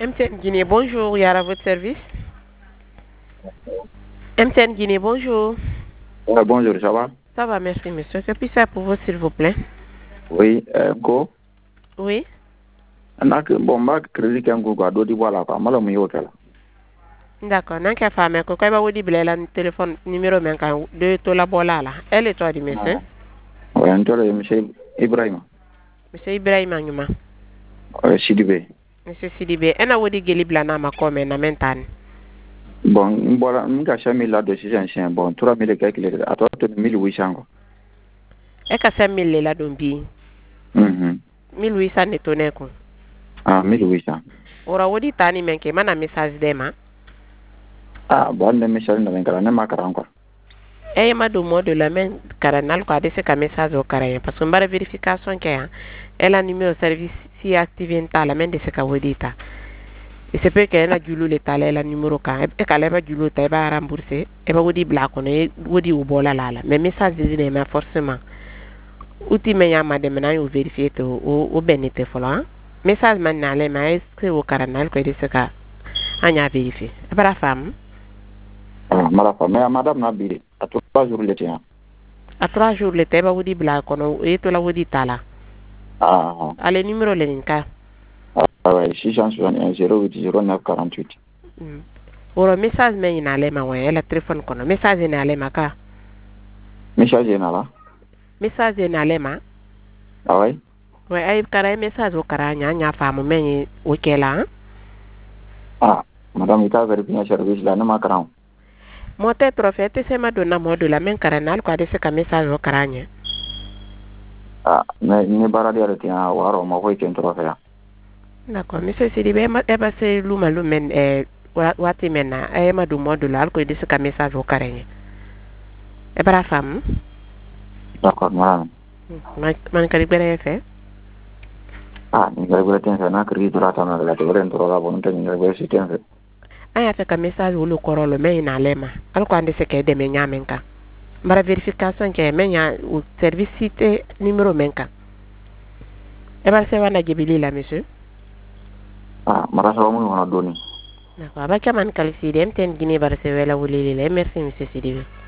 MTN Guinée, bonjour, Yara, à votre service. MTN Guinée, bonjour. Bonjour, ça va? Ça va, merci, monsieur. Que puis faire pour vous, s'il vous plaît? Oui, go. Oui. Bon, ma crédit qu'un go, do di voilà, quoi. Malo mi hotel. D'accord, n'a qu'à faire, mais quand il va vous dire, le téléphone numéro, mais quand de tout la bola là. Elle est toi, dit, monsieur. Oui, monsieur Ibrahim. Monsieur Ibrahim Anguma. Sidibé. Monsieur Sidibé, elle a vous dit, Gelib la nama comme un amentan. Bon, voilà, m'ka 5 000 là de 600, bon, 3 000 quelques, à toi, 1800. Elle a 5 000 là, donc, 1800 n'est tonné, quoi. Ah, 1800. Ora wodi tani men ke mana message de ma. Ah, bon, le message n'a rien qu'à ma caran, quoi. E ma do mo de la men caranal ko adese ka message o karaye parce que mbara vérification ke ya. Elle a numéro service si activé ta la men de se ka wodi ta. Et c'est peut que elle a julu le tala elle a numéro ka e ka leba julu ta ba rembourser e ba wodi bla ko ne wodi u bola la mais message de mais forcément outil men ya ma de mena yo vérifier to o benete folo message man na le mais est-ce que o caranal ko de se ka anya vérifier e bara femme. Ah, malafa, mais madame n'a bidé. À 3 jours le tien. À 3 jours le teba wodi bla kono e to la wodi tala. Ah, Ale numéro le ninka. ah, ouais, 661 08 09 48. Oro message me ina le ma we la téléphone kono message ina le ma ka. Message est là. Message ina le ma. Ah, ouais. We ay kara message o kara nya famu me o kela. Ah, madame, il a vérifié service là, ne ma caran. Mote trophée te se ma donna modu la men karanal ko ade se ka message o kara nya. Ah, mais ni baradi à tien, waro, ma voix qui est trop fait. D'accord, monsieur Sidibé e ba se luma lumen wati mena e ma du modu la ko ade se ka message o kara nya. E bara fam. D'accord, madame. Man kari bere fe. Ah, ni gare tiene que na crédit la tana la te ren tro la bonte ni gare si tiene. Aya fe ka message wulu korolo me ina lema al ko ande se ke de me nyamen ka mara verification ke me nya o service site numéro menka e bar se wana jibili la monsieur. Ah, mara so mu wana doni. D'accord ba kaman kalisi dem ten gini bar se wala wuli le merci monsieur Sidibé.